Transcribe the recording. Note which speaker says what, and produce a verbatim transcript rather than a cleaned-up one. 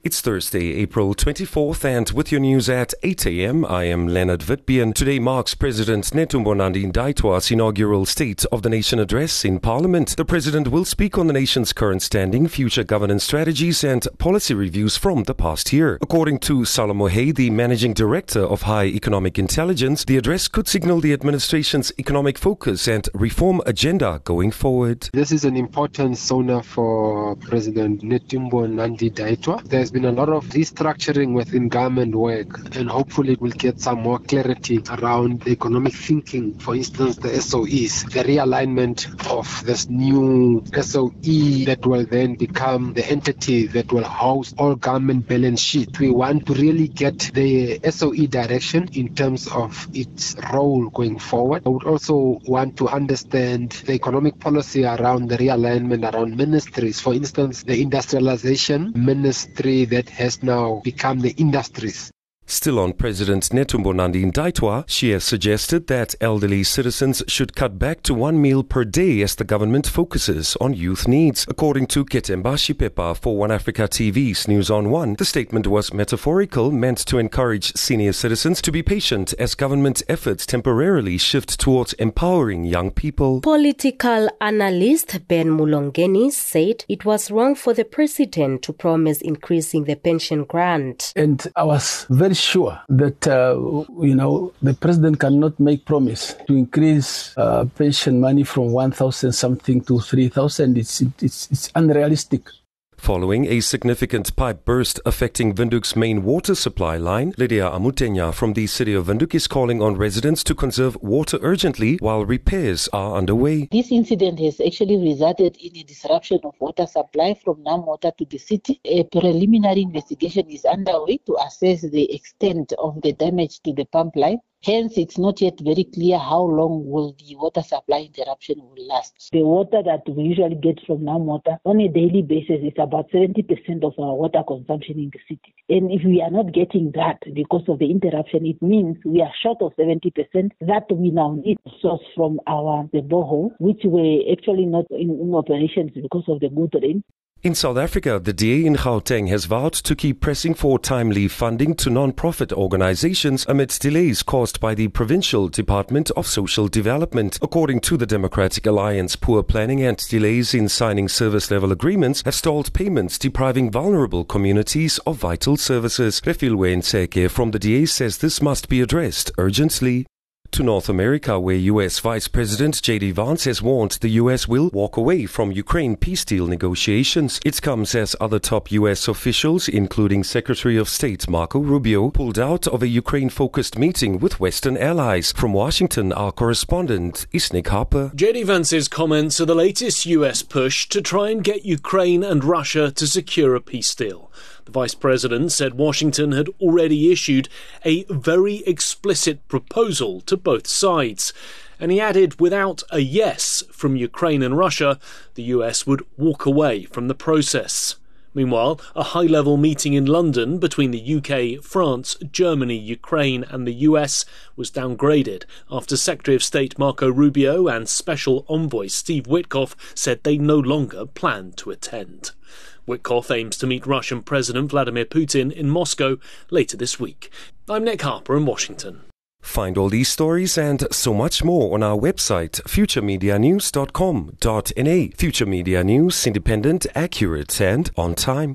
Speaker 1: It's Thursday, April twenty-fourth, and with your news at eight a.m, I am Leonard Vitbian. Today marks President Netumbo Nandi-Ndaitwah's inaugural State of the Nation address in Parliament. The President will speak on the nation's current standing, future governance strategies, and policy reviews from the past year. According to Salo Mohe, the Managing Director of High Economic Intelligence, the address could signal the administration's economic focus and reform agenda going forward.
Speaker 2: This is an important sonar for President Netumbo Nandi-Ndaitwah. There's been a lot of restructuring within government work, and hopefully we'll get some more clarity around the economic thinking. For instance, the S O Es, the realignment of this new S O E that will then become the entity that will house all government balance sheet. We want to really get the S O E direction in terms of its role going forward. I would also want to understand the economic policy around the realignment around ministries. For instance, the industrialization ministry that has now become the industries.
Speaker 1: Still on President Netumbo Nandi-Ndaitwah, she has suggested that elderly citizens should cut back to one meal per day as the government focuses on youth needs. According to Ketemba Shipepa for One Africa T V's News on One, the statement was metaphorical, meant to encourage senior citizens to be patient as government efforts temporarily shift towards empowering young people.
Speaker 3: Political analyst Ben Mulongeni said it was wrong for the president to promise increasing the pension grant.
Speaker 4: And I was very sure that, uh, you know, the president cannot make promise to increase uh, pension money from one thousand something to three thousand. It's, it's, it's unrealistic.
Speaker 1: Following a significant pipe burst affecting Windhoek's main water supply line, Lydia Amutenya from the city of Windhoek is calling on residents to conserve water urgently while repairs are underway.
Speaker 5: This incident has actually resulted in a disruption of water supply from NamWater to the city. A preliminary investigation is underway to assess the extent of the damage to the pump line. Hence, it's not yet very clear how long will the water supply interruption will last. The water that we usually get from NamWater on a daily basis is about seventy percent of our water consumption in the city. And if we are not getting that because of the interruption, it means we are short of seventy percent that we now need to source from our the borehole, which were actually not in, in operations because of the good rain.
Speaker 1: In South Africa, the D A in Gauteng has vowed to keep pressing for timely funding to non-profit organizations amidst delays caused by the Provincial Department of Social Development. According to the Democratic Alliance, poor planning and delays in signing service-level agreements have stalled payments, depriving vulnerable communities of vital services. Refilwe Nseke from the D A says this must be addressed urgently. To North America, where U S Vice President J D Vance has warned the U S will walk away from Ukraine peace deal negotiations. It comes as other top U S officials, including Secretary of State Marco Rubio, pulled out of a Ukraine-focused meeting with Western allies. From Washington, our correspondent is Nick Harper.
Speaker 6: J D Vance's comments are the latest U S push to try and get Ukraine and Russia to secure a peace deal. The Vice President said Washington had already issued a very explicit proposal to both sides. And he added without a yes from Ukraine and Russia, the U S would walk away from the process. Meanwhile, a high-level meeting in London between the U K, France, Germany, Ukraine and the U S was downgraded after Secretary of State Marco Rubio and Special Envoy Steve Witkoff said they no longer plan to attend. Witkoff aims to meet Russian President Vladimir Putin in Moscow later this week. I'm Nick Harper in Washington.
Speaker 1: Find all these stories and so much more on our website, future media news dot com dot n a. Future Media News, independent, accurate and on time.